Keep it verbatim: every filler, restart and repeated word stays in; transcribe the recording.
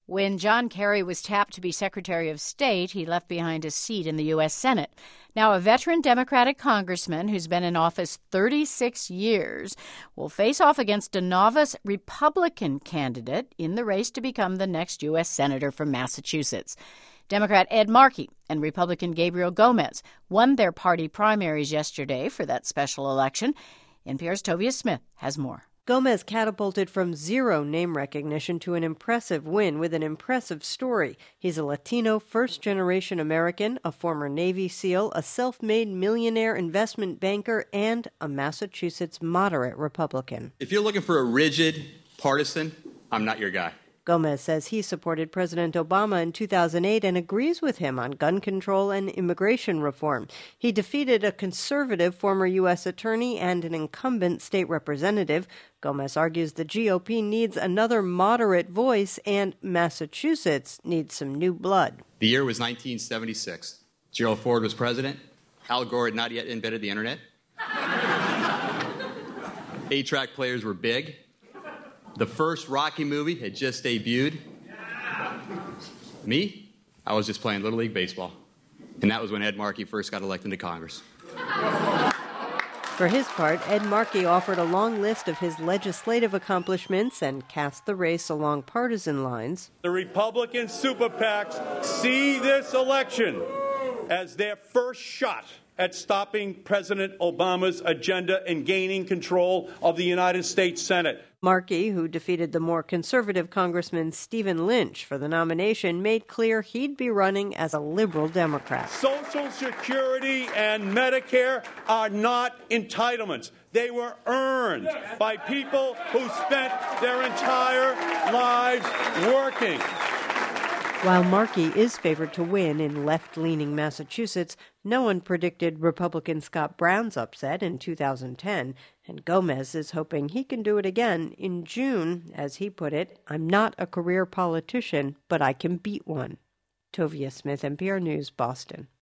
When John Kerry was tapped to be Secretary of State, he left behind a seat in the U S. Senate. Now, a veteran Democratic congressman who's been in office thirty-six years will face off against a novice Republican candidate in the race to become the next U S. Senator from Massachusetts. Democrat Ed Markey and Republican Gabriel Gomez won their party primaries yesterday for that special election. N P R's Tovia Smith has more. Gomez catapulted from zero name recognition to an impressive win with an impressive story. He's a Latino first-generation American, a former Navy SEAL, a self-made millionaire investment banker, and a Massachusetts moderate Republican. If you're looking for a rigid partisan, I'm not your guy. Gomez says he supported President Obama in two thousand eight and agrees with him on gun control and immigration reform. He defeated a conservative former U S attorney and an incumbent state representative. Gomez argues the G O P needs another moderate voice and Massachusetts needs some new blood. The year was nineteen seventy-six. Gerald Ford was president. Al Gore had not yet invented the internet. Eight-track players were big. The first Rocky movie had just debuted. Me? I was just playing Little League Baseball. And that was when Ed Markey first got elected to Congress. For his part, Ed Markey offered a long list of his legislative accomplishments and cast the race along partisan lines. The Republican super PACs see this election as their first shot at stopping President Obama's agenda and gaining control of the United States Senate. Markey, who defeated the more conservative Congressman Stephen Lynch for the nomination, made clear he'd be running as a liberal Democrat. Social Security and Medicare are not entitlements. They were earned by people who spent their entire lives working. While Markey is favored to win in left-leaning Massachusetts, no one predicted Republican Scott Brown's upset in two thousand ten, and Gomez is hoping he can do it again in June. As he put it, "I'm not a career politician, but I can beat one." Tovia Smith, N P R News, Boston.